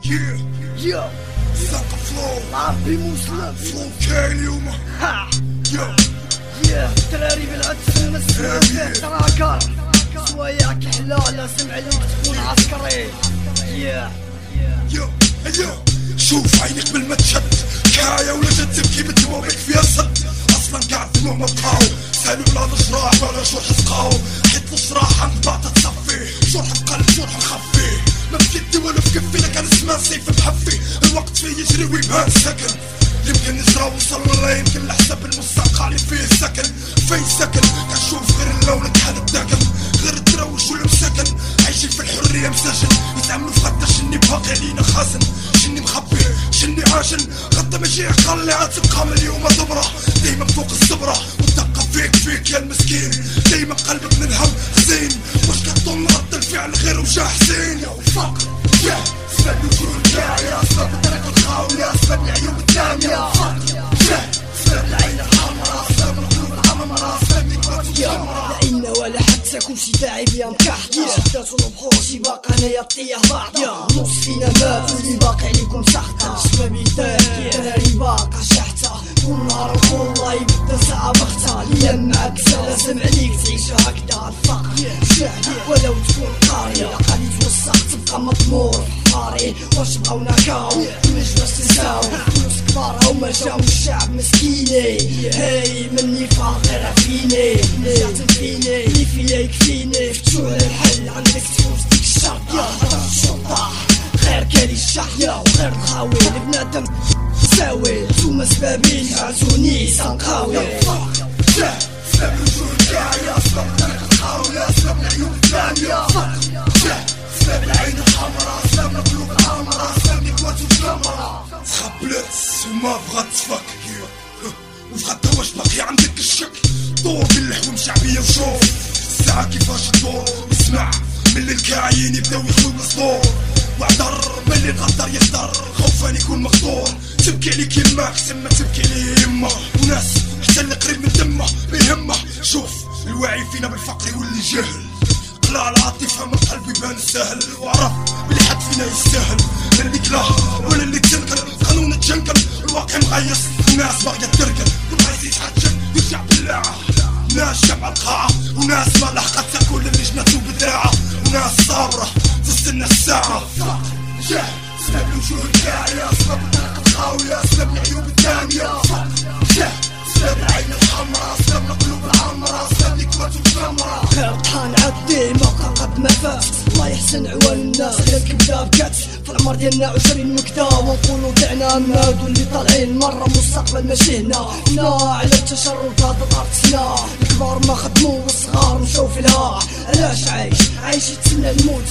يو ساقة فلو العربي مسلم فلو كاين اليوم الدراري بالعدس المسلم تراكر سوايع كحلة لازم عليك تكون عسكري يو شوف عيني قبل ما تشد كايا ولا جد تبكي بالدموعك فيها صد اصلا قاعد دموع ما بقاو سالوا بلا الجراح ولا جرح تقاو حيت الجراح نقطع تتصفي جرح بقلب جرح نخفي ما في يدي ولا في كفي لكان اسمها سيف محفي الوقت فيه يجري ويبان سكن يمكن نجرى وصل ولا يمكن لحساب المستقبل فيه سكن فين سكن كنشوف غير اللون كحل الدقن غير الدروش والمسكن عايشين في الحرية مسجن يتعاملوا في غدا شني باقي علينا خازن شني مخبي شني عاشن غدا ماشي عقل اللي غتبقى من اليوم ضبرة دايما فوق الصبرة والدقة فيك يا المسكين دايما قلبك من الهم حزين واش كتظن رد الفعل غير وجه حزين يا الفقر سبب الوجوه الجاية سبب الطريق الخاوية سبب العيوب الدامية سبب العين الحمراء سبب القلوب الحمراء سبب الكوات الحمراء لا إن ولا حتى كلشي داعي بيا مكحت شدات البحور شي باقي انايا طيه بعض نص فينا مات واللي باقي عليكم سحطة شبابي داك دراري باقا شحتة كل نهار وكل الله يبدا ساعة بختة الايام معاك لازم عليك تعيش هكدا الفقر جهل ولو تكون قاري غادي توسخ تبقى مطمور في حاري واش بغاونا كاو نجمش تنساو فلوس كبار هما جاو الشعب مسكيني هاي مني فاغير فيني جات فيني اللي فيا يكفيني فتشو على الحل عندك تفوز ديك الشرط هضر الشرطة غير كالي الشحية وغير الخاوي البنادم ساوي نتوما سبابي جعلتوني سنقاوي سبب الوجوه الجاية سبب الطريق الخاوية سبب العيوب الدامية سبب العين الحمراء سبب القلوب الحمراء سبب الكوات الجمرة تخبلت وما بغات تفك وفغدا واش باقي عندك الشك دور باللحوم شعبية وشوف الساعة كيفاش تدور واسمع ملي الكاعيين يبداو يخلو الصدور واعذر ملي الغدر يقدر خوفا يكون مقدور تبكي عليك يماك تما تبكي عليه يما وناس حتى اللي قريب من دمه بيهمه شوف الواعي فينا بالفقر يولي جهل قلع العاطفة من قلبي يبان السهل وعرف بلي حد فينا يستاهل لا اللي كلاه ولا اللي تنكر قانون الجنكر الواقع مغيص الناس باغية تركن كل عايز يتحجم يرجع باللاعة ناس جمع القاعة وناس ما لحقت تاكل اللي جنته بدراعة وناس صابرة تستنى الساعة سبب الوجوه الجاية سبب الطريق الخاوية سبب العيوب الدامية سبب العين الحمراء سبب القلوب الحمراء سبب الكوات الجمرة غير طحان عدي ما بقى قد ما فات الله يحسن عوان الناس غير كبدا بكات في العمر ديالنا 20 وكدا ونقولو دعنا نادو اللي طالعين مرة مستقبل ماشي هنا على التشرد هذا طارتنا الكبار ما خدمو والصغار مشاو في الهاع علاش عايش يتسنى الموت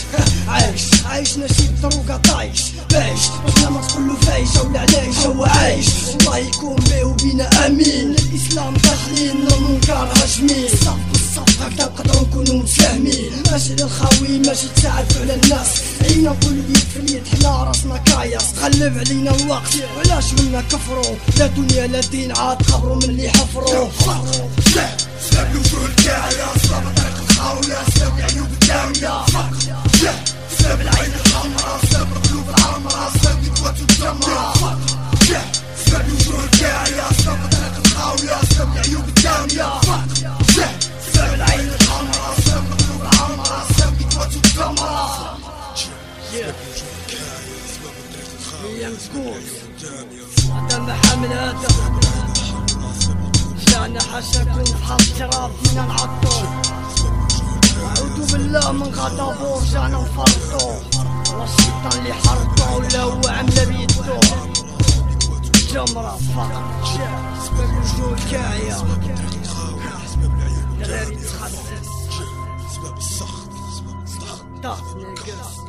عايش نشيد دروكا طايش بايش بغنا ما تقولو فايش ولا علايش هو عايش الله يكون بيه وبينا امين الاسلام داخلين المنكر هاجمين صف بالصف هكدا نقدرو نكونو متفاهمين ماشي للخاوي ماشي تساعدو على الناس عينا كل يد في اليد حنا راسنا كاياس تغلب علينا الوقت وعلاش منا كفرو لا دنيا لا دين عاد قبرو من اللي حفرو سبب الوجوه الجاية سبب الطريق الخاوية سبب العيوب الدامية سبب العين الحمراء سبب القلوب الحمراء سبب الكوات الجمرة سبب الوجوه الجاية سبب الطريق الخاوية سبب العيوب الدامية سبب العين الحمراء سبب القلوب الحمراء سبب الكوات الجمرة ايام سكوت هذا محامل هذا جانا حاشاكم فحال التراب فينا نعطو اعوذ بالله من غضبو رجعنا نفرطو والله الشيطان اللي حرطو ولا هو عامله بيدو جمرة فقط سبب الوجوه الكاعية دراري تخدس سبب السخط ضغط ناقص